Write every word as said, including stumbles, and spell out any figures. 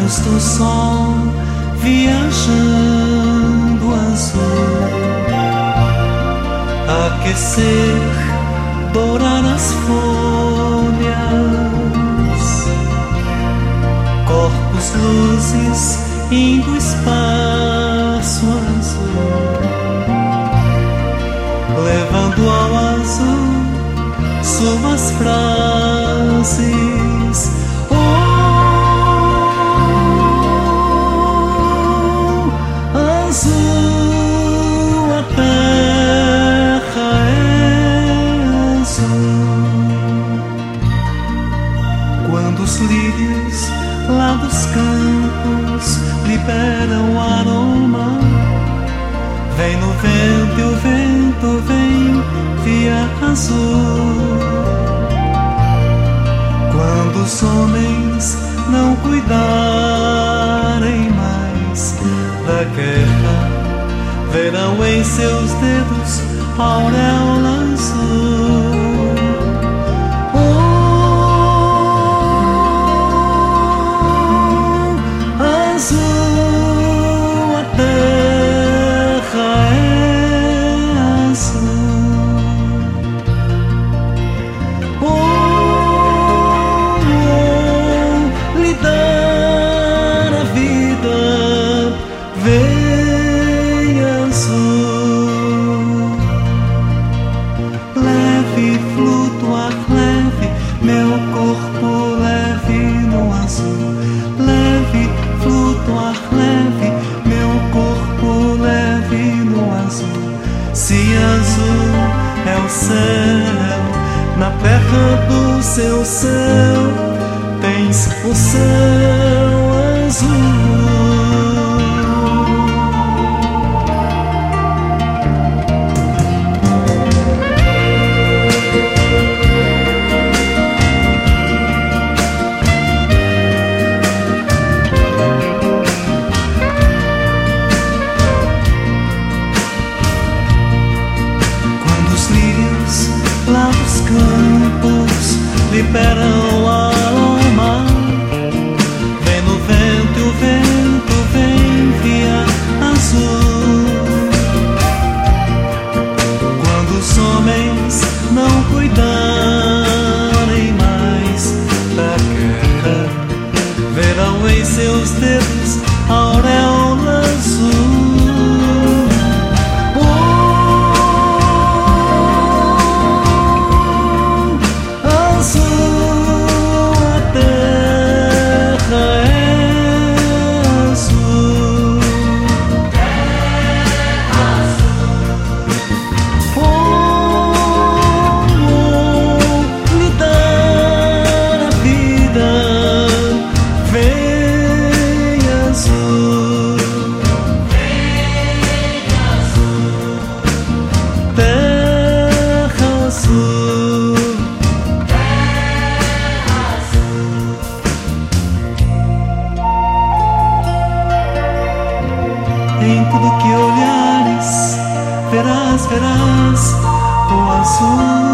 luz do sol viajando azul, aquecer, dourar as folhas, corpos, luzes indo espaço azul, levando ao azul suas frases. Oh, azul, a terra é azul. Quando os lírios lá dos campos liberam o aroma, vem no vento e o vento vem via azul. Quando os homens não cuidarem mais da guerra, verão em seus dedos a auréola azul. Oh, azul, a terra é azul. Oh, oh, lhe dar a vida, vem azul. Leve, flutuar leve, meu corpo leve no azul. Leve, flutuar leve, meu corpo leve no azul. Se azul é o céu, na terra do seu céu tens o céu azul. Lá dos campos liberam a alma, vem no vento e o vento vem via azul. Quando os homens não cuidarem mais da guerra, verão em seus dedos a auréola azul. Em tudo que olhares, verás, verás o azul.